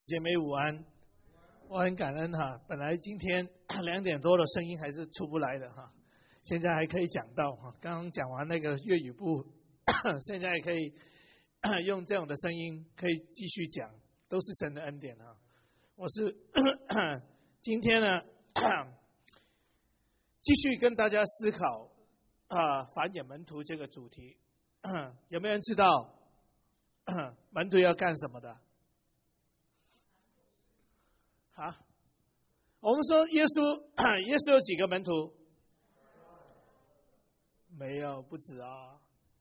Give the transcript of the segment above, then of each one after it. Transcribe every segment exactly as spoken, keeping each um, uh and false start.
姐妹午安，我很感恩哈。本来今天两点多的声音还是出不来的哈，现在还可以讲到哈。刚刚讲完那个粤语部，现在可以用这种的声音可以继续讲，都是神的恩典哈。我是今天呢，继续跟大家思考啊，繁衍门徒这个主题。有没有人知道门徒要干什么的？啊，我们说耶稣，耶稣有几个门徒？没有，不止啊。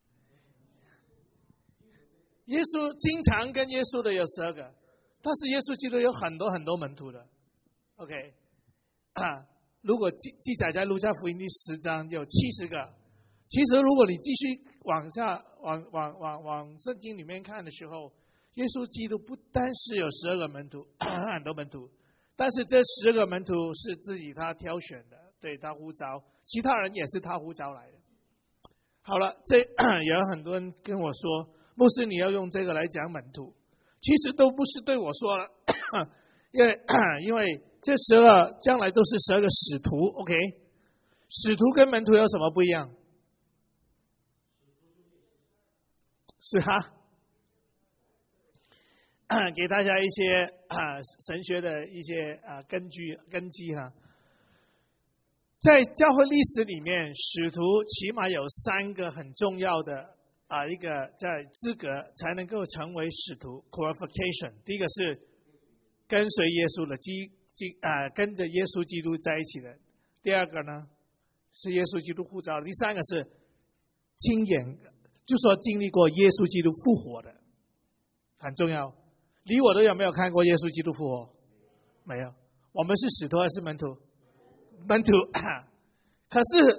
耶稣经常跟耶稣的有十二个，但是耶稣基督有很多很多门徒的。OK， 啊，如果记记载在路加福音第十章有七十个，其实如果你继续往下往往往往圣经里面看的时候，耶稣基督不单是有十二个门徒，很多门徒。但是这十个门徒是自己他挑选的，对，他呼召，其他人也是他呼召来的。好了，这有很多人跟我说，牧师你要用这个来讲门徒，其实都不是对我说了，因为因为这十二将来都是十二个使徒 ，OK？ 使徒跟门徒有什么不一样？是哈。给大家一些啊神学的一些啊根据根基哈，在教会历史里面，使徒起码有三个很重要的啊一个在资格才能够成为使徒 qualification。第一个是跟随耶稣的基基啊跟着耶稣基督在一起的，第二个呢是耶稣基督呼召的，第三个是亲眼就说经历过耶稣基督复活的，很重要。你我都有没有看过耶稣基督复活？没有。我们是使徒还是门徒？门徒。可是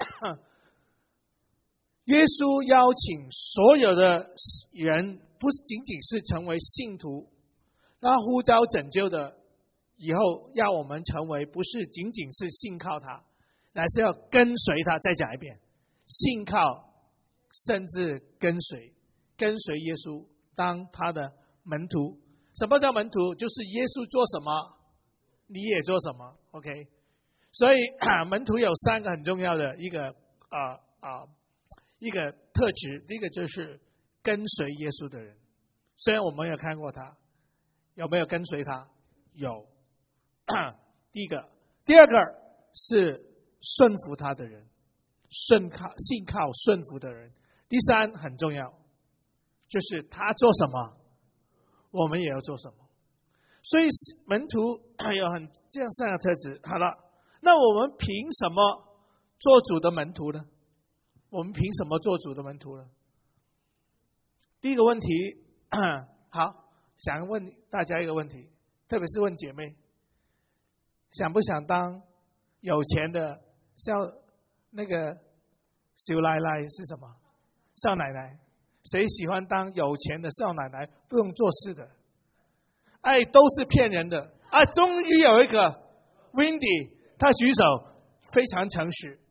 耶稣邀请所有的人，不仅仅是成为信徒，他呼召拯救的以后，要我们成为不是仅仅是信靠他，乃是要跟随他。再讲一遍，信靠甚至跟随，跟随耶稣当他的门徒。什么叫门徒？就是耶稣做什么你也做什么 OK。 所以门徒有三个很重要的一个啊啊、呃呃、一个特质，第一个就是跟随耶稣的人。虽然我们有看过他，有没有跟随他？有。第一个。第二个是顺服他的人，顺靠信靠顺服的人。第三很重要，就是他做什么我们也要做什么。所以门徒有很这样三个特质。好了，那我们凭什么做主的门徒呢？我们凭什么做主的门徒呢？第一个问题，好，想问大家一个问题，特别是问姐妹，想不想当有钱的像那个少奶奶是什么？少奶奶。谁喜欢当有钱的少奶奶，不用做事的？哎，都是骗人的啊！终于有一个 Wendy， 她举手，非常诚实。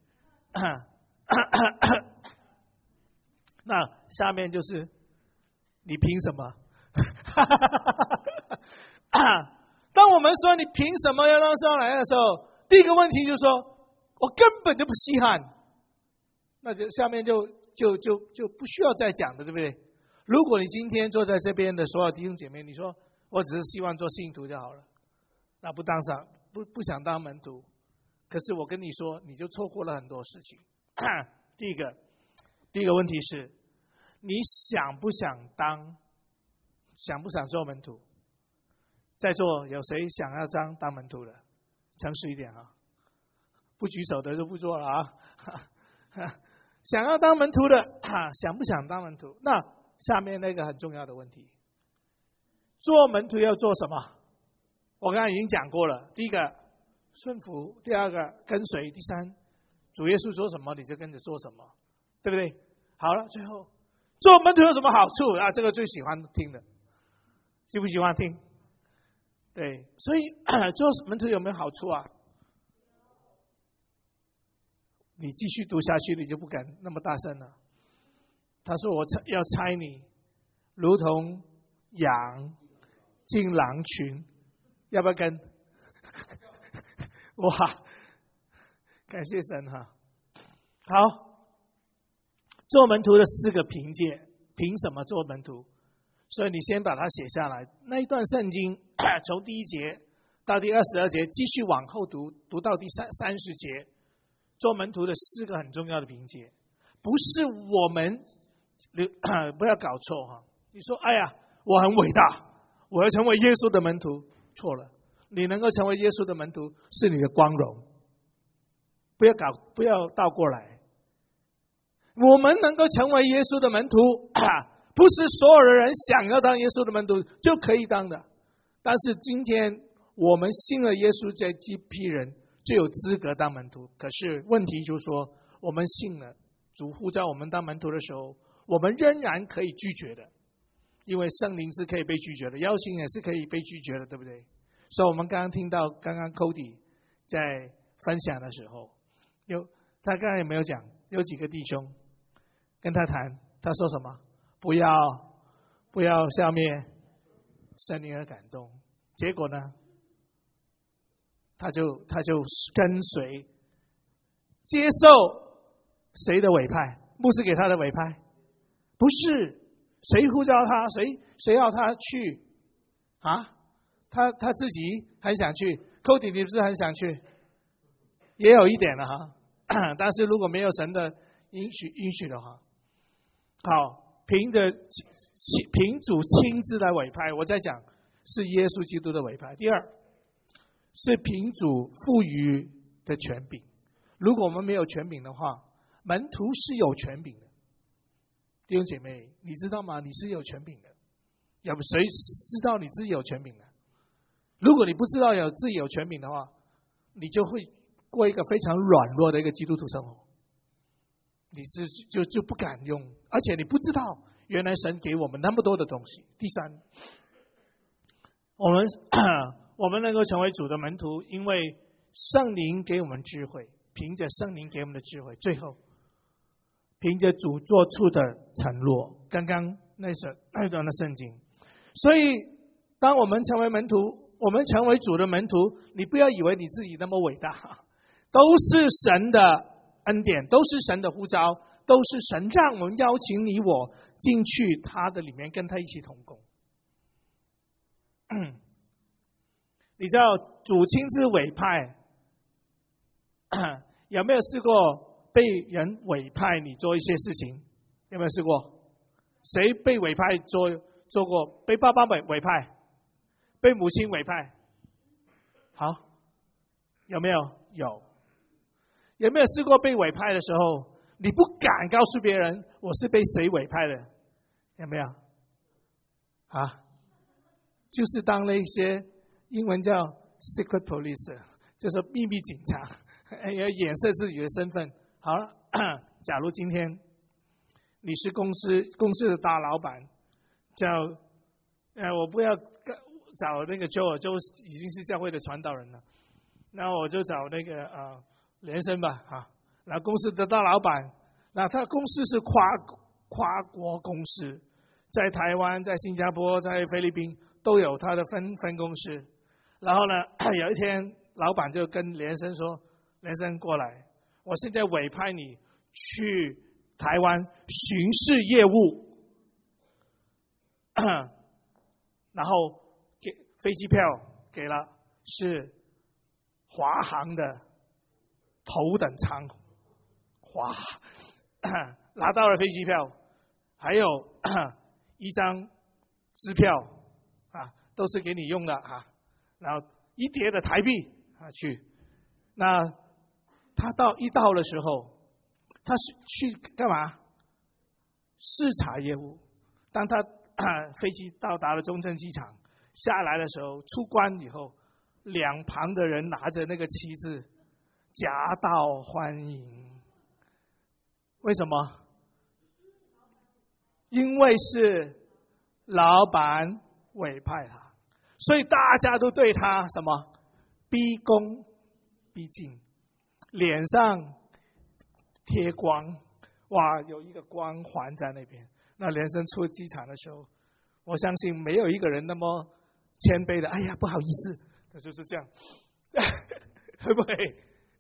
那下面就是你凭什么？当我们说你凭什么要当少奶奶的时候，第一个问题就是说，我根本就不稀罕。那就下面就。就就就不需要再讲的，对不对？如果你今天坐在这边的所有弟兄姐妹，你说我只是希望做信徒就好了，那不当上不不想当门徒，可是我跟你说，你就错过了很多事情。第一个，第一个问题是，你想不想当，想不想做门徒？在座有谁想要当当门徒的？诚实一点啊，不举手的就不做了啊。想要当门徒的、啊、想不想当门徒？那下面那个很重要的问题，做门徒要做什么？我刚才已经讲过了，第一个顺服，第二个跟随，第三主耶稣说什么你就跟着做什么，对不对？好了，最后做门徒有什么好处啊？这个最喜欢听的，喜不喜欢听？对，所以做门徒有没有好处啊？你继续读下去，你就不敢那么大声了。他说：“我要猜你，如同羊进狼群，要不要跟？哇，感谢神哈！好，做门徒的四个凭借，凭什么做门徒？所以你先把它写下来。那一段圣经从第一节到第二十二节，继续往后读，读到第三三十节，做门徒的四个很重要的凭借，不是我们不要搞错哈。你说，哎呀，我很伟大，我要成为耶稣的门徒，错了。你能够成为耶稣的门徒，是你的光荣。不要搞，不要倒过来。我们能够成为耶稣的门徒，不是所有的人想要当耶稣的门徒就可以当的。但是今天我们信了耶稣这一批人，就有资格当门徒。可是问题就是说，我们信了主呼召我们当门徒的时候，我们仍然可以拒绝的，因为圣灵是可以被拒绝的，邀请也是可以被拒绝的，对不对？所以我们刚刚听到刚刚 Cody 在分享的时候，有他刚才有没有讲，有几个弟兄跟他谈，他说什么？不要不要消灭圣灵的感动。结果呢，他就他就跟随接受谁的委派？牧师给他的委派？不是，谁呼召他？谁谁要他去啊？他他自己很想去。Cody 你不是很想去？也有一点了哈。但是如果没有神的允许允许的话，好，凭着凭主亲自来委派。我在讲是耶稣基督的委派。第二是凭主赋予的权柄。如果我们没有权柄的话，门徒是有权柄的。弟兄姐妹，你知道吗？你是有权柄的。要不谁知道你自己有权柄的？如果你不知道有自己有权柄的话，你就会过一个非常软弱的一个基督徒生活。你是就就不敢用，而且你不知道原来神给我们那么多的东西。第三，我们我们能够成为主的门徒，因为圣灵给我们智慧，凭着圣灵给我们的智慧。最后，凭着主做出的承诺，刚刚那首那段的圣经。所以，当我们成为门徒，我们成为主的门徒，你不要以为你自己那么伟大，都是神的恩典，都是神的呼召，都是神让我们邀请你我进去他的里面，跟他一起同工。你知道主亲自委派，有没有试过被人委派你做一些事情？有没有试过？谁被委派做做过？被爸爸委委派，被母亲委派。好，有没有？有。有没有试过被委派的时候，你不敢告诉别人我是被谁委派的？有没有？啊，就是当那些英文叫 secret police， 就是秘密警察，要掩饰自己的身份。好了，假如今天你是公司公司的大老板，叫呃，我不要找那个周尔，周已经是教会的传道人了，那我就找那个呃连生吧，啊，然后公司的大老板，那他公司是跨跨国公司，在台湾、在新加坡、在菲律宾都有他的分分公司。然后呢，有一天老板就跟连生说：“连生过来，我现在委派你去台湾巡视业务。”然后给飞机票给了，是华航的头等舱，哇，拿到了飞机票，还有一张支票啊，都是给你用的啊，然后一叠的台币啊去。那他到一到的时候，他是去干嘛？视察业务。当他啊飞机到达了中正机场，下来的时候，出关以后，两旁的人拿着那个旗子，夹道欢迎。为什么？因为是老板委派他，所以大家都对他什么逼恭逼敬，脸上贴光，哇，有一个光环在那边。那连生出机场的时候，我相信没有一个人那么谦卑的，哎呀，不好意思，他就是这样，会不会？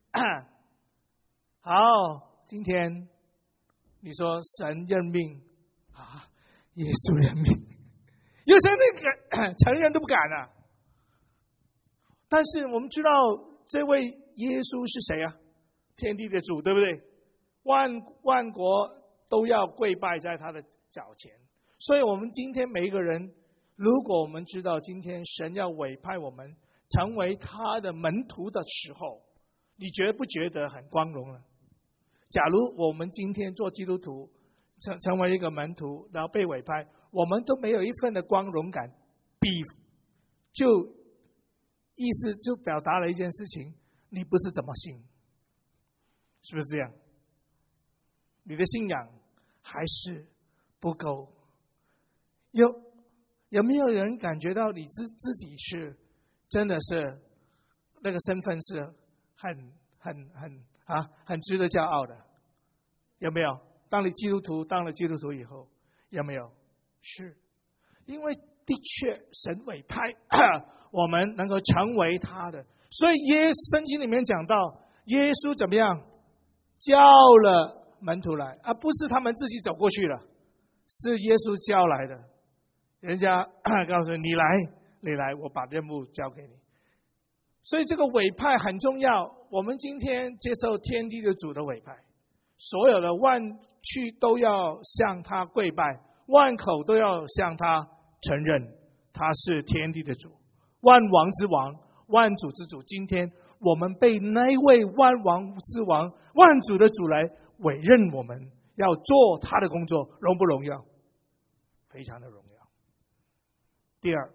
好，今天你说神任命啊，耶稣任命，有些人敢承认都不敢啊。但是我们知道这位耶稣是谁啊？天地的主，对不对？万万国都要跪拜在他的脚前。所以我们今天每一个人，如果我们知道今天神要委派我们成为他的门徒的时候，你觉不觉得很光荣呢？假如我们今天做基督徒，成成为一个门徒，然后被委派，我们都没有一份的光荣感，比就意思就表达了一件事情：你不是怎么信，是不是这样？你的信仰还是不够。有有没有人感觉到你自自己是真的是那个身份是很很很啊很值得骄傲的？有没有？当你基督徒当了基督徒以后，有没有？是，因为的确神委派我们能够成为他的，所以耶圣经里面讲到耶稣怎么样叫了门徒来，而不是他们自己走过去了，是耶稣叫来的。人家告诉你来，你来，我把任务交给你。所以这个委派很重要。我们今天接受天地的主的委派，所有的万区都要向他跪拜，万口都要向他承认他是天地的主，万王之王，万主之主。今天我们被那位万王之王、万主的主来委任，我们要做他的工作，荣不荣耀？非常的荣耀。第二，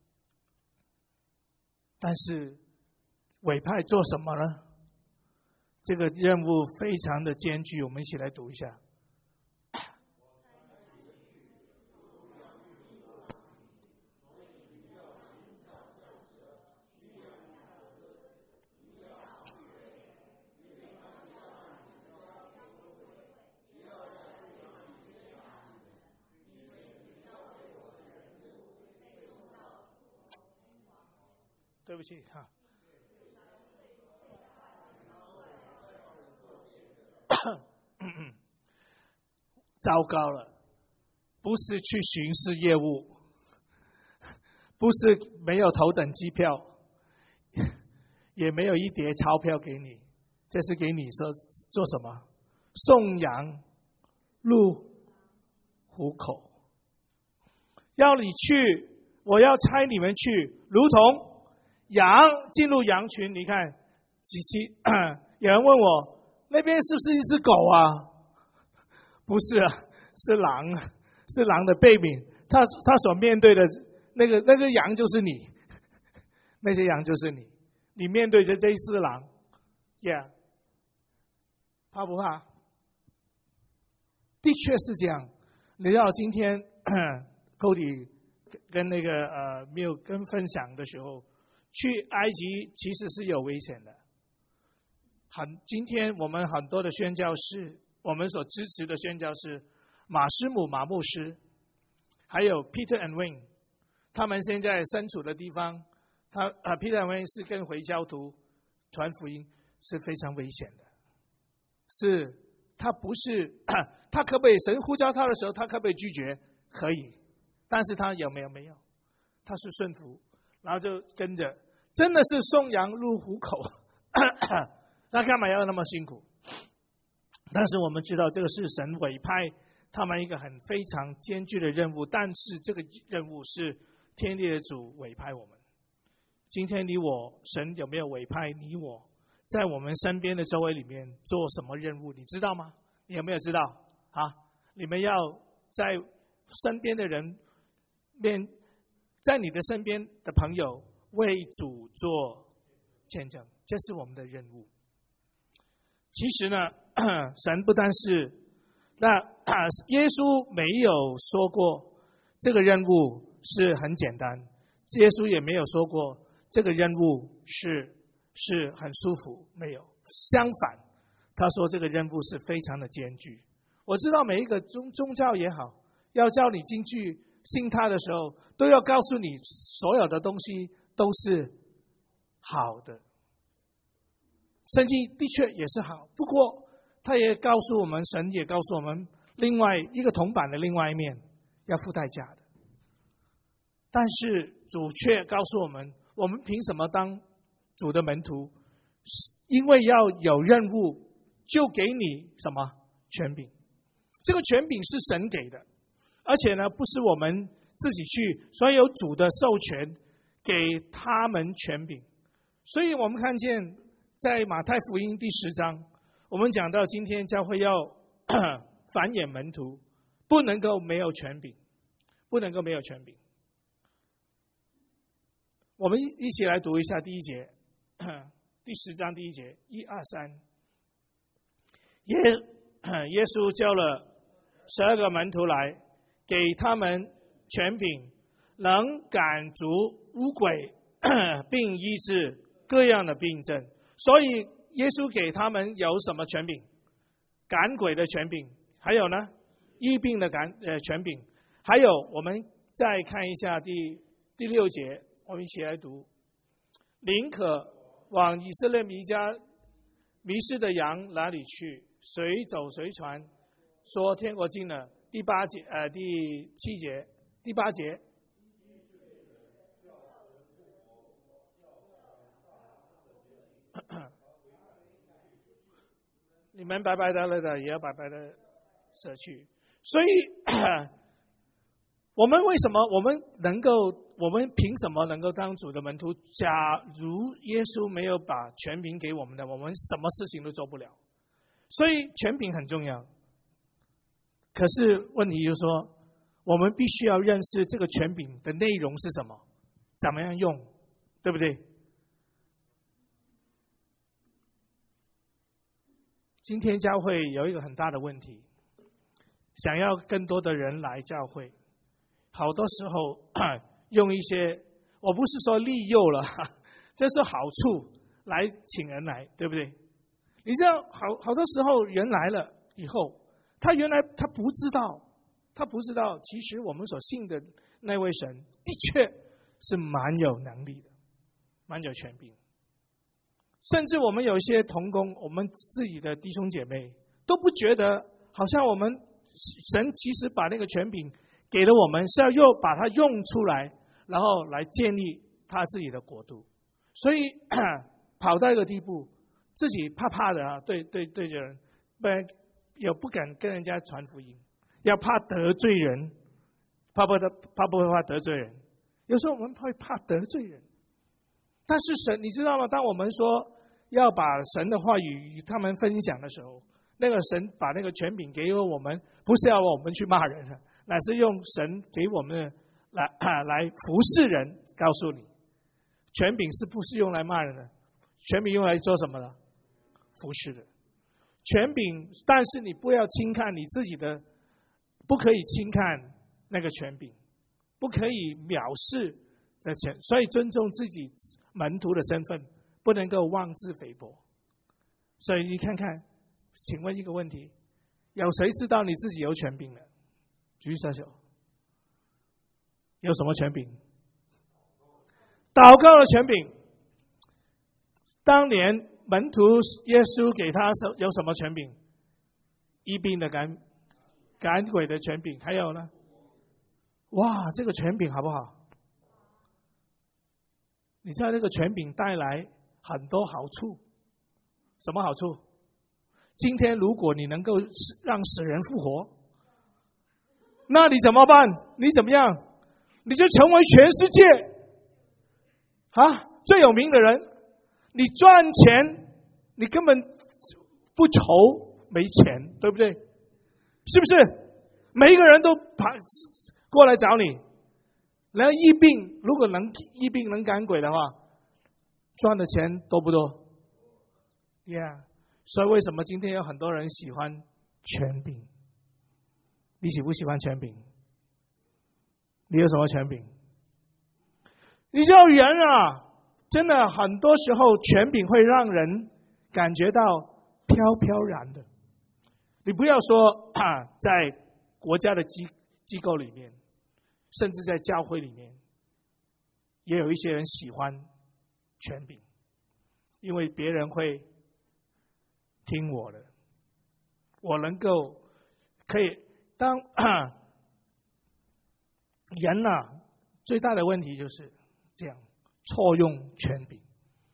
但是委派做什么呢？这个任务非常的艰巨，我们一起来读一下。对不起哈，糟糕了，不是去巡视业务，不是没有头等机票，也没有一叠钞票给你，这是给你说做什么？送羊入虎口，要你去，我要差你们去，如同羊进入羊群。你看几期有人问我那边是不是一只狗啊？不是啊，是狼，是狼的背面。他他所面对的那个那个羊就是你，那些羊就是你，你面对着这一只狼 ，yeah， 怕不怕？的确是这样。你知道今天 Cody 跟那个呃 Miu 跟分享的时候，去埃及其实是有危险的。很，今天我们很多的宣教士，我们所支持的宣教士，马师母、马牧师，还有 Peter and Wayne， 他们现在身处的地方，他啊 Peter and Wayne 是跟回教徒传福音，是非常危险的。是，他不是，他可不可以神呼召他的时候，他可不可以拒绝？可以，但是他有没有？没有，他是顺服。然后就跟着，真的是送羊入虎口，那干嘛要那么辛苦？但是我们知道，这个是神委派他们一个很非常艰巨的任务，但是这个任务是天地的主委派我们。今天你我，神有没有委派你我，在我们身边的周围里面做什么任务？你知道吗？你有没有知道啊？你们要在身边的人面。在你的身边的朋友为主做见证，这是我们的任务。其实呢，神不单是那耶稣没有说过这个任务是很简单，耶稣也没有说过这个任务是是很舒服，没有。相反，他说这个任务是非常的艰巨。我知道每一个宗宗教也好，要叫你进去信他的时候，都要告诉你所有的东西都是好的。圣经的确也是好，不过他也告诉我们，神也告诉我们，另外一个铜板的另外一面要付代价的。但是主却告诉我们，我们凭什么当主的门徒？因为要有任务，就给你什么权柄？这个权柄是神给的，而且呢，不是我们自己去，所以有主的授权给他们权柄。所以我们看见在马太福音第十章，我们讲到今天教会要繁衍门徒，不能够没有权柄，不能够没有权柄。我们一起来读一下第一节，第十章第一节，一二三。耶耶稣叫了十二个门徒来，给他们权柄，能赶逐污鬼，并医治各样的病症。所以耶稣给他们有什么权柄？赶鬼的权柄，还有呢，医病的赶呃权柄，还有我们再看一下第第六节，我们一起来读：宁可往以色列迷家迷失的羊哪里去？随走随传，说天国近了。第八节呃第七节第八节。你们白白得了的，也要白白的舍去。所以，我们为什么我们能够，我们凭什么能够当主的门徒？假如耶稣没有把权柄给我们的，我们什么事情都做不了。所以权柄很重要。可是问题就是说，我们必须要认识这个权柄的内容是什么，怎么样用，对不对？今天教会有一个很大的问题，想要更多的人来教会，好多时候用一些，我不是说利诱了，这是好处来请人来，对不对？你知道，好好多时候人来了以后，他原来他不知道，他不知道，其实我们所信的那位神的确是蛮有能力的，蛮有权柄。甚至我们有一些同工，我们自己的弟兄姐妹都不觉得，好像我们神其实把那个权柄给了我们，是要用把它用出来，然后来建立他自己的国度。所以跑到一个地步，自己怕怕的啊，对对对人，不然也不敢跟人家传福音，要怕得罪人，怕不得怕不怕得罪人。有时候我们会怕得罪人。但是神，你知道吗？当我们说要把神的话语与他们分享的时候，那个神把那个权柄给我们，不是要我们去骂人，乃是用神给我们来来服侍人。告诉你，权柄是不是用来骂人的？权柄用来做什么的？服侍的。权柄，但是你不要轻看你自己的，不可以轻看那个权柄，不可以藐视的权，所以尊重自己门徒的身份，不能够妄自菲薄。所以你看看，请问一个问题，有谁知道你自己有权柄的？举手手。有什么权柄？祷告的权柄。当年门徒耶稣给他有什么权柄？医病的赶赶鬼的权柄，还有呢？哇，这个权柄好不好？你知道这个权柄带来很多好处，什么好处？今天如果你能够让死人复活，那你怎么办？你怎么样？你就成为全世界啊最有名的人。你赚钱，你根本不愁没钱，对不对？是不是？每一个人都跑过来找你。然后医病，如果能医病能赶鬼的话，赚的钱多不多 ？Yeah， 所以为什么今天有很多人喜欢权柄？你喜不喜欢权柄？你有什么权柄？你知道人啊，真的很多时候权柄会让人感觉到飘飘然的。你不要说啊，在国家的机机构里面。 甚至在教会里面，也有一些人喜欢权柄，因为别人会听我的，我能够可以当人啊，最大的问题就是这样错用权柄，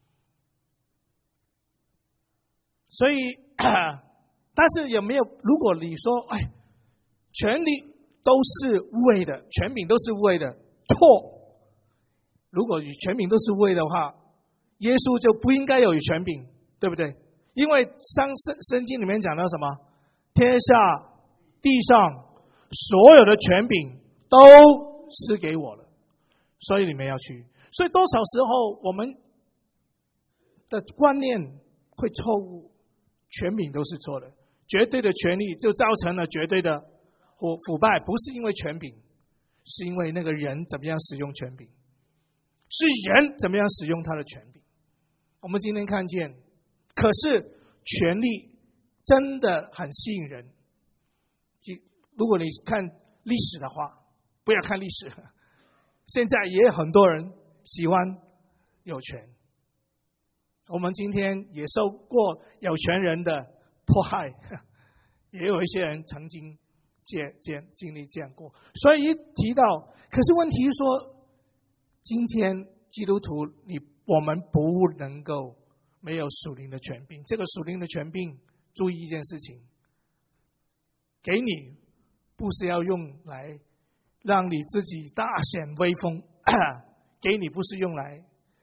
所以但是有没有？如果你说，哎，权力都是无谓的，权柄都是无谓的，错。如果权柄都是无谓的话，耶稣就不应该有权柄，对不对？因为圣圣圣经里面讲到什么？天下地上所有的权柄都是给我了，所以你们要去。所以多少时候我们的观念会错误，权柄都是错的。绝对的权力就造成了绝对的腐腐败，不是因为权柄，是因为那个人怎么样使用权柄，是人怎么样使用他的权柄。我们今天看见，可是权力真的很吸引人。如果你看历史的话，不要看历史，现在也有很多人喜欢有权。我们今天也受过有权人的迫害，也有一些人曾经经经经历这样过。所以一提到，可是问题是说，今天基督徒，你我们不能够没有属灵的权柄。这个属灵的权柄，注意一件事情，给你不是要用来让你自己大显威风，给你不是用来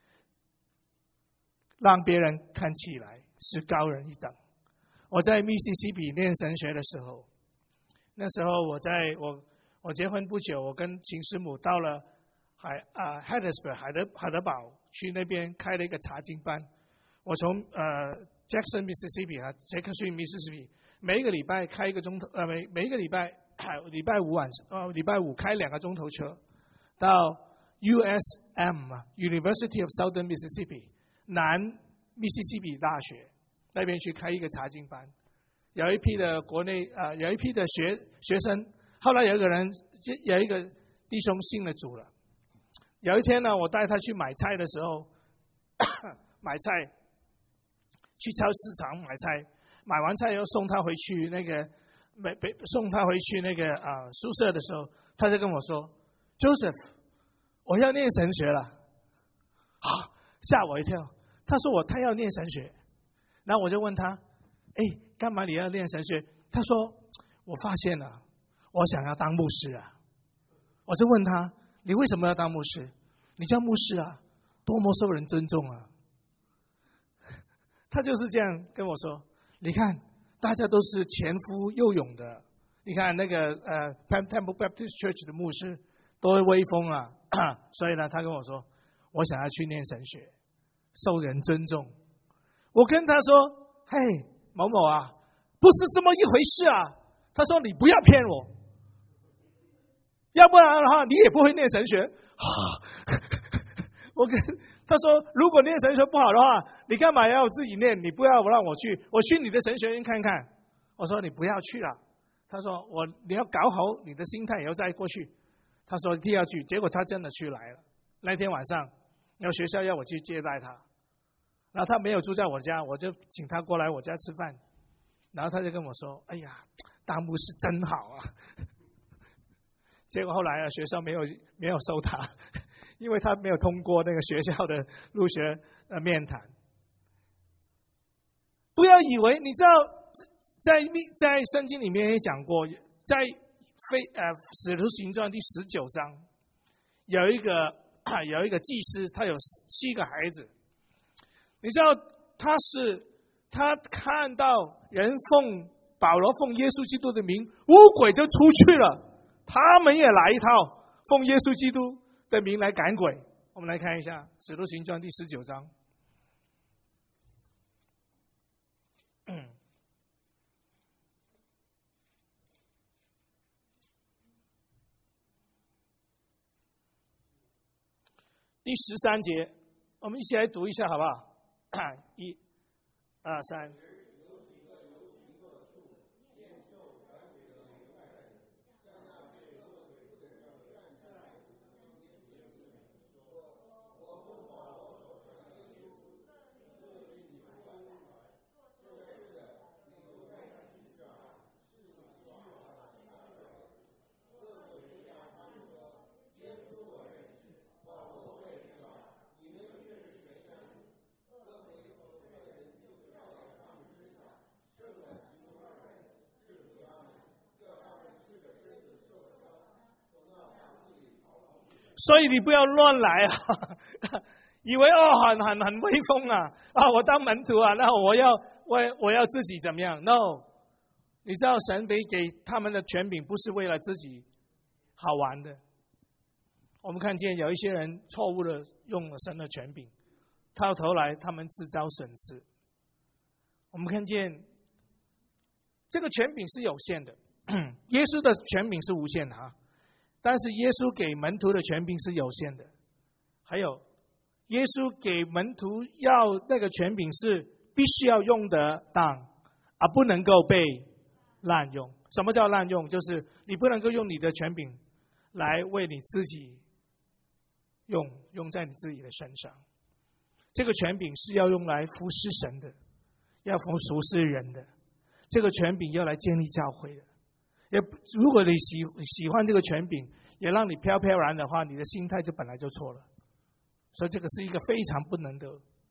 让别人看起来是高人一等。我在密西西比念神学的时候，那时候我在我我结婚不久，我跟秦师母到了海啊 Hattiesburg 海德海德堡去那边开了一个查经班。我从呃 Jackson Mississippi 啊杰克逊 Mississippi 每一个礼拜开一个钟头，呃每每一个礼拜礼拜五晚呃礼拜五开两个钟头车到 U S M University of Southern Mississippi 南密西西比大学那边去开一个查经班。有一批的国内啊、呃，有一批的学学生。后来有一个人，有一个弟兄信了主了。有一天呢，我带他去买菜的时候，买菜去超市场买菜，买完菜又送他回去那个没送他回去那个啊、呃、宿舍的时候，他就跟我说 ：“Joseph， 我要念神学了。”啊，吓我一跳。他说我他要念神学，然后我就问他。哎，干嘛你要念神学？他说：“我发现了，我想要当牧师啊。”我就问他：“你为什么要当牧师？你叫牧师啊，多么受人尊重啊！”他就是这样跟我说：“你看，大家都是前呼后拥的。你看那个呃 Temple Baptist Church 的牧师多威风啊！”所以呢，他跟我说：“我想要去念神学，受人尊重。”我跟他说：“嘿。”某某啊，不是这么一回事啊！他说：“你不要骗我，要不然的话，你也不会念神学。”我跟他说：“如果念神学不好的话，你干嘛要自己念？你不要让我去，我去你的神学院看看。”我说：“你不要去了。”他说：“我你要搞好你的心态，以后再过去。”他说：“一定要去。”结果他真的去来了。那天晚上，然后学校要我去接待他。然后他没有住在我家，我就请他过来我家吃饭。然后他就跟我说：“哎呀，当牧师真好啊！”结果后来啊，学校没有没有收他，因为他没有通过那个学校的入学呃面谈。不要以为你知道，在在圣经里面也讲过，在非呃使徒行传第十九章，有一个有一个祭司，他有七个孩子。你知道他是他看到人奉保罗奉耶稣基督的名，污鬼就出去了，他们也来一套奉耶稣基督的名来赶鬼。我们来看一下《使徒行传》第十九章。嗯、第十三节，我们一起来读一下好不好？一、二、三。 所以你不要乱来啊！以为哦很很很威风啊啊！我当门徒啊，那我要我我要自己怎么样 ？No， 你知道神给给他们的权柄不是为了自己好玩的。我们看见有一些人错误的用了神的权柄，到头来他们自招损失。我们看见这个权柄是有限的，耶稣的权柄是无限的哈，但是耶稣给门徒的权柄是有限的。还有，耶稣给门徒要那个权柄是必须要用得当，而不能够被滥用。什么叫滥用？就是你不能够用你的权柄来为你自己用，用在你自己的身上。这个权柄是要用来服侍神的，要服侍人的。这个权柄要来建立教会的。也如果你喜喜欢这个权柄，也让你飘飘然的话，你的心态就本来就错了。所以这个是一个非常不能的。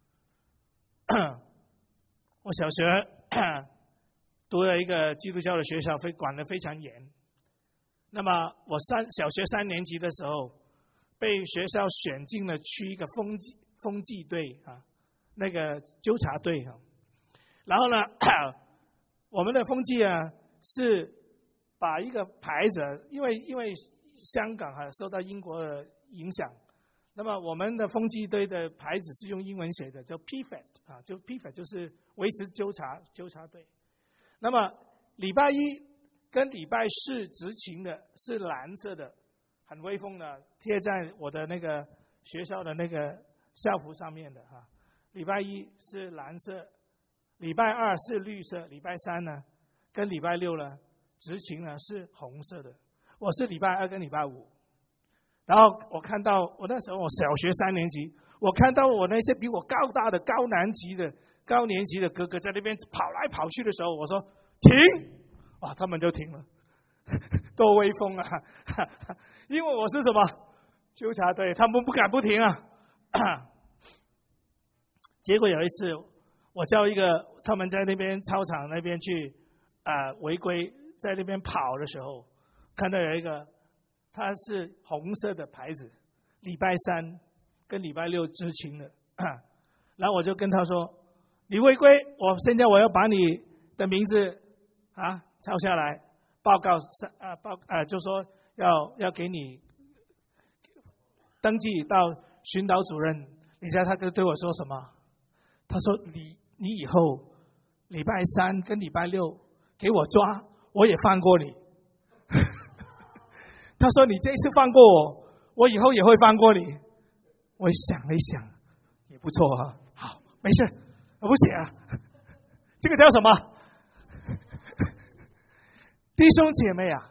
我小学读了一个基督教的学校，非管得非常严。那么我三小学三年级的时候，被学校选进了去一个风纪风纪队啊，那个纠察队啊。然后呢，我们的风纪啊是把一个牌子，因为因为香港啊受到英国的影响，那么我们的风纪队的牌子是用英文写的，叫 P F A T 啊，就 P F A T 就是维持纠察纠察队。那么礼拜一跟礼拜四执勤的是蓝色的，很威风的，贴在我的那个学校的那个校服上面的哈。礼拜一是蓝色，礼拜二是绿色，礼拜三呢跟礼拜六呢执勤呢是红色的。我是礼拜二跟礼拜五。然后我看到我那时候我小学三年级，我看到我那些比我高大的高年级的高年级的哥哥在那边跑来跑去的时候，我说停，哇，他们就停了，多威风啊！因为我是什么纠察队，他们不敢不停啊。结果有一次，我叫一个他们在那边操场那边去啊、呃、违规，在那边跑的时候，看到有一个。它是红色的牌子，礼拜三跟礼拜六执勤的，然后我就跟他说：“你违规，我现在我要把你的名字啊抄下来，报告啊报啊，就说要要给你登记到训导主任。”你知道他对我说什么？他说：“你你以后礼拜三跟礼拜六给我抓，我也放过你。”他说：“你这一次放过我，我以后也会放过你。”我想了一想，也不错啊。好，没事，我不写啊。这个叫什么？弟兄姐妹啊，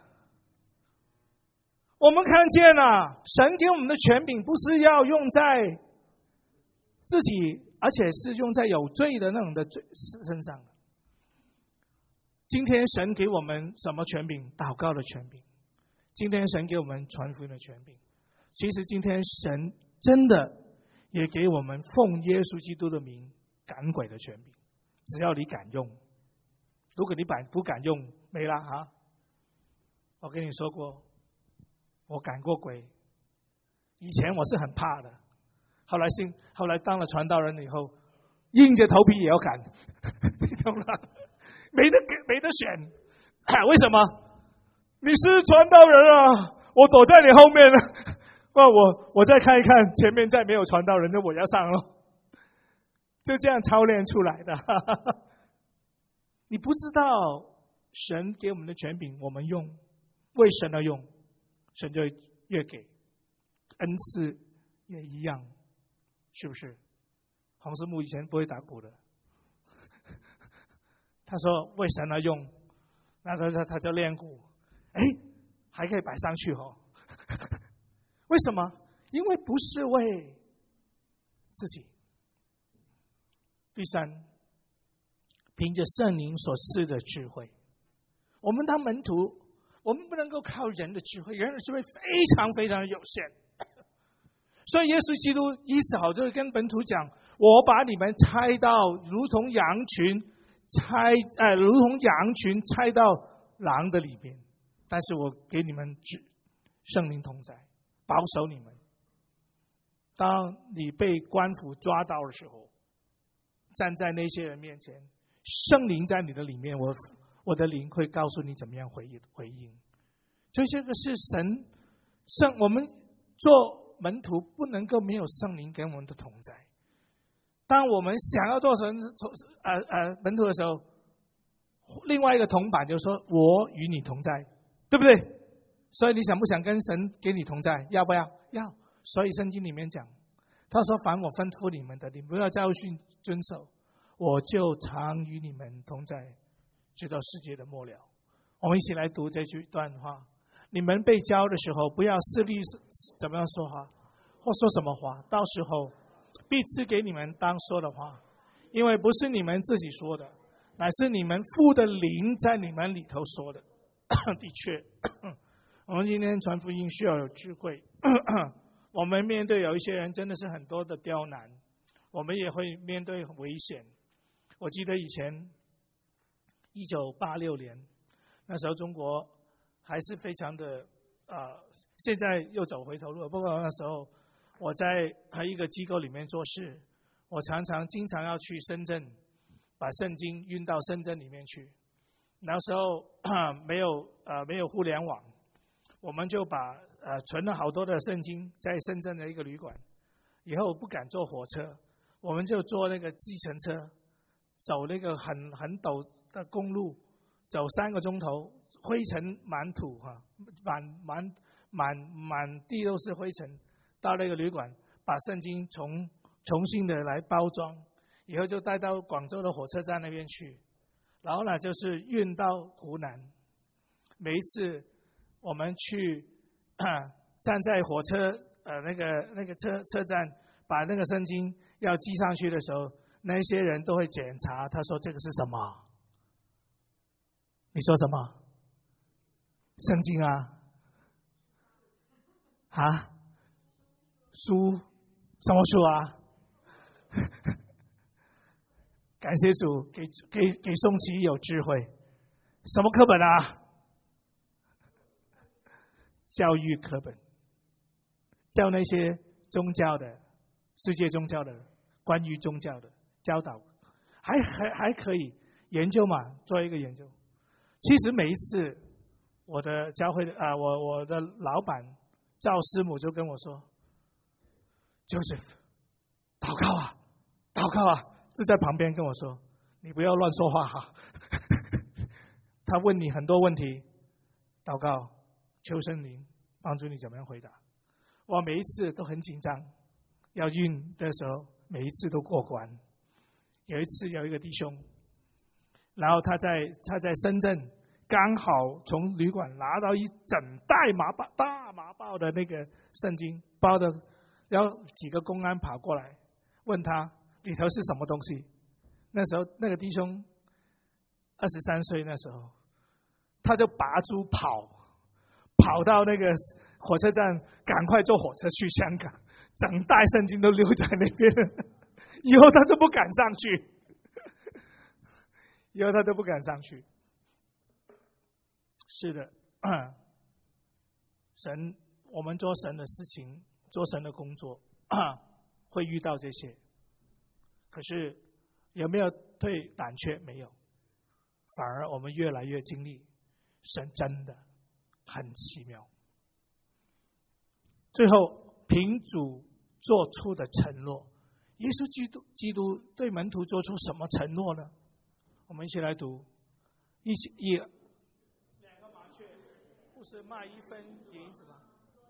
我们看见了、啊，神给我们的权柄不是要用在自己，而且是用在有罪的那种的罪身上的。今天神给我们什么权柄？祷告的权柄。今天神给我们传福音的权柄，其实今天神真的也给我们奉耶稣基督的名赶鬼的权柄，只要你敢用。如果你不敢用，没了啊！我跟你说过，我赶过鬼，以前我是很怕的，后来信，后来当了传道人以后，硬着头皮也要赶，你懂吗？没得没得选，为什么？你是传道人啊，我躲在你后面了。那我我再看一看，前面再没有传道人，那我要上了。就这样操练出来的。你不知道神给我们的权柄，我们用为神而用，神就越给。恩赐也一样，是不是？洪师母以前不会打鼓的，他说为神而用，那他他他就练鼓。哎，还可以摆上去哦。为什么？因为不是为自己。第三，凭着圣灵所赐的智慧，我们当门徒，我们不能够靠人的智慧，人的智慧非常非常有限。所以耶稣基督医治好，就跟门徒讲：“我把你们拆到如同羊群，拆呃如同羊群拆到狼的里边。”但是我给你们圣灵同在，保守你们， 当你被官府抓到的时候，站在那些人面前，圣灵在你的里面，我我的灵会告诉你怎么样回应回应。所以这个是神圣，我们做门徒不能够没有圣灵跟我们的同在。当我们想要做神呃呃门徒的时候，另外一个铜板就说我与你同在，对不对？所以你想不想跟神给你同在？要不要？要。所以圣经里面讲，他说凡我吩咐你们的，你不要教训遵守，我就常与你们同在，直到世界的末了。我们一起来读这句段话。你们被教的时候，不要肆意怎么样说话，或说什么话，到时候必赐给你们当说的话，因为不是你们自己说的，乃是你们父的灵在你们里头说的。的确，我们今天传福音需要有智慧。我们面对有一些人真的是很多的刁难，我们也会面对危险。我记得以前一九八六年，那时候中国还是非常的呃，现在又走回头路。不过那时候我在一个机构里面做事，我常常经常要去深圳，把圣经运到深圳里面去。那时候没有呃没有互联网，我们就把呃存了好多的圣经在深圳的一个旅馆。以后不敢坐火车，我们就坐那个计程车，走那个很很陡的公路，走三个钟头，灰尘满土哈，满满满满地都是灰尘。到那个旅馆，把圣经重重新的来包装，以后就带到广州的火车站那边去，然后呢就是运到湖南。每一次我们去站在火车呃那个那个车车站，把那个圣经要寄上去的时候，那些人都会检查，他说这个是什么？你说什么？圣经啊？啊？书？什么书啊？感谢主，给给给宋琦有智慧。什么课本啊？教育课本，教那些宗教的、世界宗教的、关于宗教的教导，还还还可以研究嘛，做一个研究。其实每一次我的教会的啊、呃，我我的老板赵师母就跟我说 ，Joseph， 祷告啊，祷告啊，就在旁边跟我说，你不要乱说话哈。他问你很多问题，祷告，求圣灵帮助你怎么样回答。我每一次都很紧张，要运的时候，每一次都过关。有一次有一个弟兄，然后他在他在深圳，刚好从旅馆拿到一整袋麻包大麻包的那个圣经，包的，然后几个公安跑过来问他里头是什么东西。那时候那个弟兄二十三岁，那时候他就拔猪跑，跑到那个火车站，赶快坐火车去香港，整袋圣经都留在那边，以后他都不敢上去，以后他都不敢上去。是的，神，我们做神的事情，做神的工作，会遇到这些。可是有没有退胆怯？没有，反而我们越来越经历，神真的很奇妙。最后，凭主做出的承诺，耶稣基督基督对门徒做出什么承诺呢？我们一起来读，一起一。是卖一分银子吗？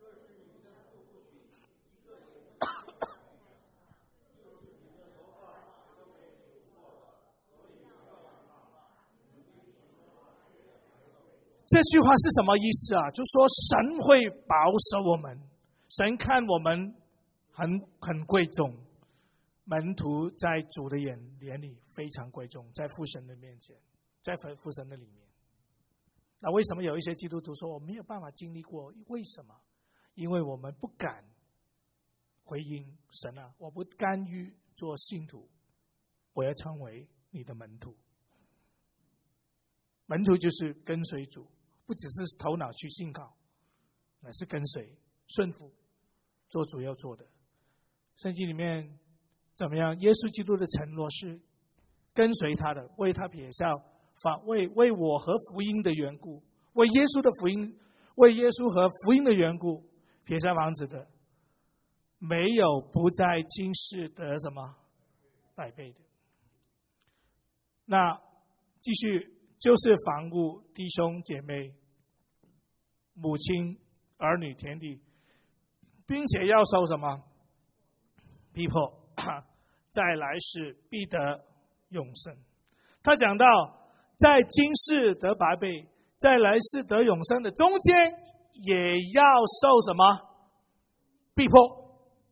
这句话是什么意思啊？就说神会保守我们，神看我们很很贵重，门徒在主的眼眼里非常贵重，在父神的面前，在父神的里面。那为什么有一些基督徒说我没有办法经历过？为什么？因为我们不敢回应神啊！我不甘于做信徒，我要成为你的门徒。门徒就是跟随主，不只是头脑去信靠，乃是跟随、顺服，做主要做的。 圣经里面怎么样？耶稣基督的承诺是跟随他的，为他撇下房，为为我和福音的缘故，为耶稣的福音，为耶稣和福音的缘故撇下房子的，没有不在今世得什么百倍的。那继续就是房屋、弟兄姐妹、母亲、儿女、田地，并且要受什么逼迫，在来世必得永生。他讲到在今世得百倍，在来世得永生的中间也要受什么逼迫，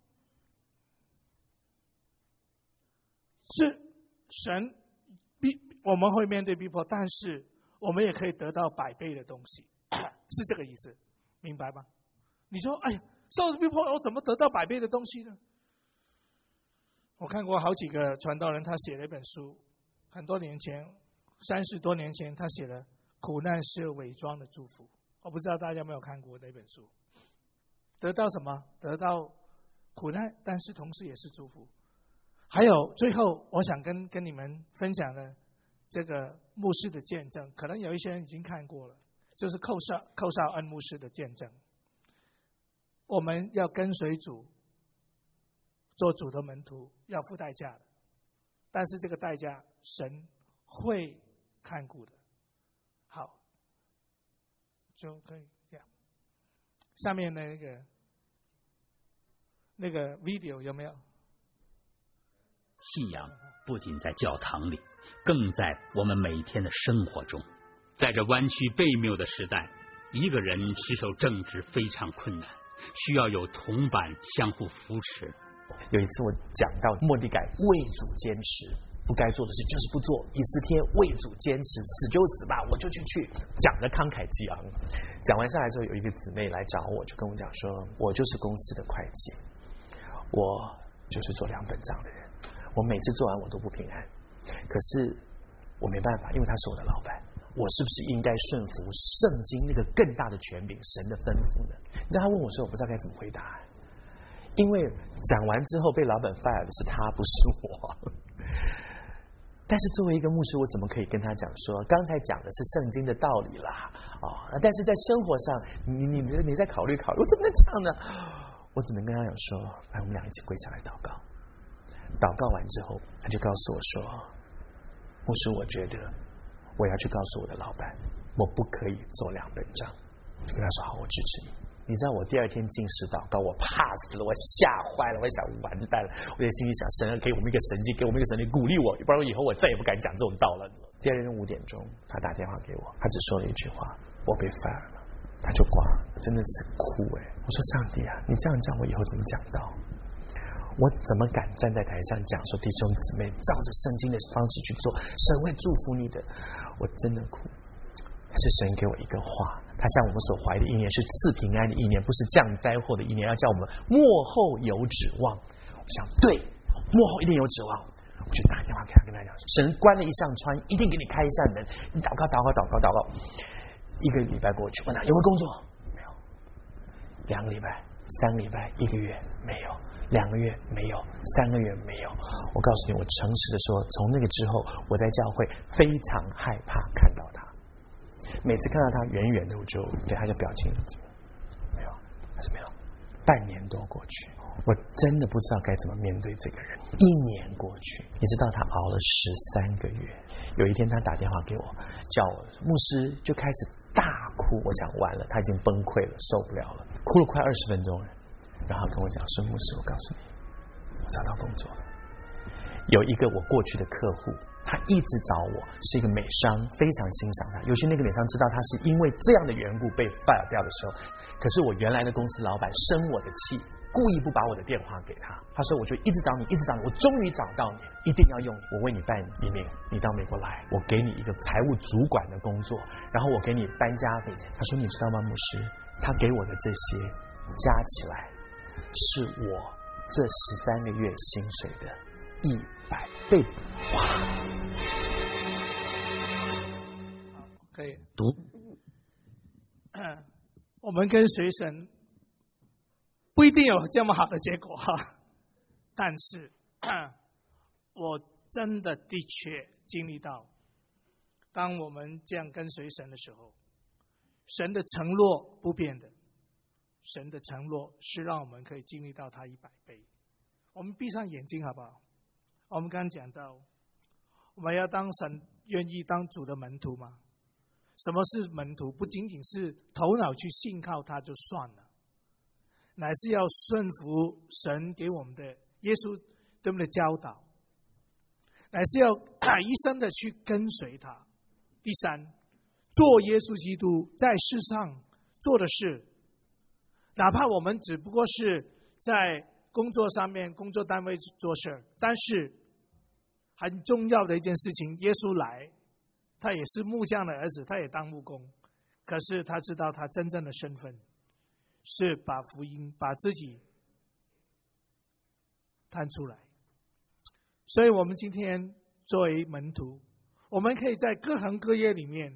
是神逼我们会面对逼迫，但是我们也可以得到百倍的东西，是这个意思，明白吗？你说哎呀，受逼迫我怎么得到百倍的东西呢？我看过好几个传道人，他写了一本书，很多年前，三十多年前，他写了《苦难是伪装的祝福》。我不知道大家有没有看过那本书。得到什么？得到苦难，但是同时也是祝福。还有最后，我想跟跟你们分享的这个牧师的见证，可能有一些人已经看过了，就是寇少寇少恩牧师的见证。我们要跟随主，做主的门徒，要付代价的，但是这个代价神会看顾的。好，就可以这样。下面的那个那个 video 有没有？ 信仰不仅在教堂里，更在我们每天的生活中。在这弯曲悖谬的时代，一个人持守正直非常困难，需要有同伴相互扶持。 有一次我讲到末底改为主坚持，不该做的事就是不做，以斯帖为主坚持，死就死吧，我就去去，讲得慷慨激昂。讲完下来之后，有一个姊妹来找我，就跟我讲说，我就是公司的会计，我就是做两本账的人，我每次做完我都不平安，可是我没办法，因为他是我的老板，我是不是应该顺服圣经那个更大的权柄，神的吩咐呢？你知道他问我说，我不知道该怎么回答，因为讲完之后被老板 fire 的是他，不是我。但是作为一个牧师，我怎么可以跟他讲说，刚才讲的是圣经的道理啦，哦，但是在生活上，你你你再考虑考虑，我怎么能这样呢？我只能跟他讲说，来，我们俩一起跪下来祷告。祷告完之后，他就告诉我说，牧师，我觉得我要去告诉我的老板，我不可以做两本账。就跟他说，好，我支持你。你知道我第二天进食祷告，我怕死了，我吓坏了，我想完蛋了。我在心里想，神给我们一个神迹，给我们一个神迹鼓励我，不然以后我再也不敢讲这种道了。第二天五点钟，他打电话给我，他只说了一句话，我被 fire 了，他就挂了，真的是哭哎！我说上帝啊，你这样讲我以后怎么讲道？我怎么敢站在台上讲说弟兄姊妹照着圣经的方式去做，神会祝福你的？我真的哭。但是神给我一个话，他向我们所怀的意念是赐平安的意念，不是降灾祸的意念，要叫我们幕后有指望。我想对，幕后一定有指望。我就打电话给他，跟他讲，神关了一扇窗，一定给你开一扇门。你祷告祷告祷告祷告。一个礼拜过去，问他有没有工作？没有。两个礼拜、三个礼拜、一个月没有，两个月没有，三个月没有。我告诉你，我诚实的说，从那个之后，我在教会非常害怕看到他。每次看到他远远的，我就对他就表情没有，还是没有。半年多过去，我真的不知道该怎么面对这个人。一年过去，你知道他熬了十三个月。有一天他打电话给我，叫我牧师，就开始大哭。我想完了，他已经崩溃了，受不了了，哭了快二十分钟了。然后跟我讲说，牧师，我告诉你，我找到工作了。有一个我过去的客户，他一直找我，是一个美商，非常欣赏他。尤其那个美商知道他是因为这样的缘故被 fire 掉的时候，可是我原来的公司老板生我的气，故意不把我的电话给他。他说我就一直找你，一直找你，我终于找到你，一定要用你，我为你办移民，你到美国来，我给你一个财务主管的工作，然后我给你搬家费。他说你知道吗，牧师，他给我的这些加起来是我这十三个月薪水的一百倍。哇！ 可以读。 我们跟随神不一定有这么好的结果哈， 但是我真的的确经历到，当我们这样跟随神的时候，神的承诺不变的，神的承诺是让我们可以经历到他一百倍。我们闭上眼睛好不好？我们刚刚讲到，我们要当神愿意当主的门徒吗？什么是门徒？不仅仅是头脑去信靠他就算了，乃是要顺服神给我们的耶稣对我们的教导，乃是要一生的去跟随他。第三，做耶稣基督在世上做的事，哪怕我们只不过是在工作上面工作单位做事，但是很重要的一件事情，耶稣来，他也是木匠的儿子，他也当木工，可是他知道他真正的身份是把福音把自己摊出来。所以我们今天作为门徒，我们可以在各行各业里面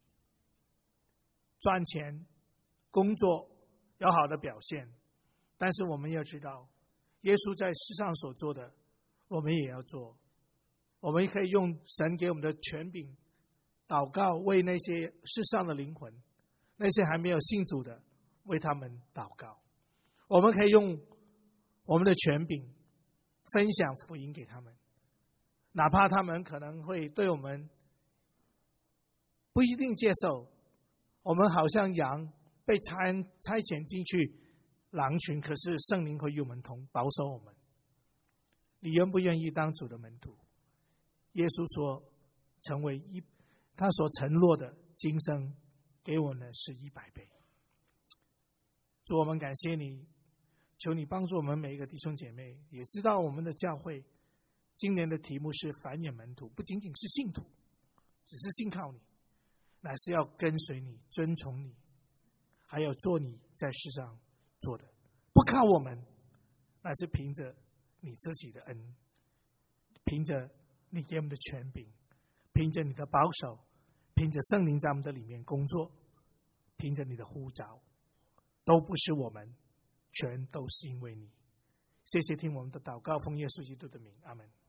赚钱工作有好的表现，但是我们要知道耶稣在世上所做的我们也要做。我们可以用神给我们的权柄祷告，为那些世上的灵魂，那些还没有信主的，为他们祷告。我们可以用我们的权柄分享福音给他们，哪怕他们可能会对我们不一定接受，我们好像羊被差差遣进去狼群，可是圣灵会与我们同保守我们。你愿不愿意当主的门徒？耶稣说，成为一他所承诺的今生给我们的是一百倍。主，我们感谢你，求你帮助我们每一个弟兄姐妹，也知道我们的教会今年的题目是繁衍门徒，不仅仅是信徒，只是信靠你，乃是要跟随你，尊崇你，还有做你在世上做的，不靠我们，乃是凭着你自己的恩，凭着你给我们的权柄，凭着你的保守，凭着圣灵在我们的里面工作，凭着你的呼召，都不是我们，全都是因为你。谢谢听我们的祷告，奉耶稣基督的名，阿们。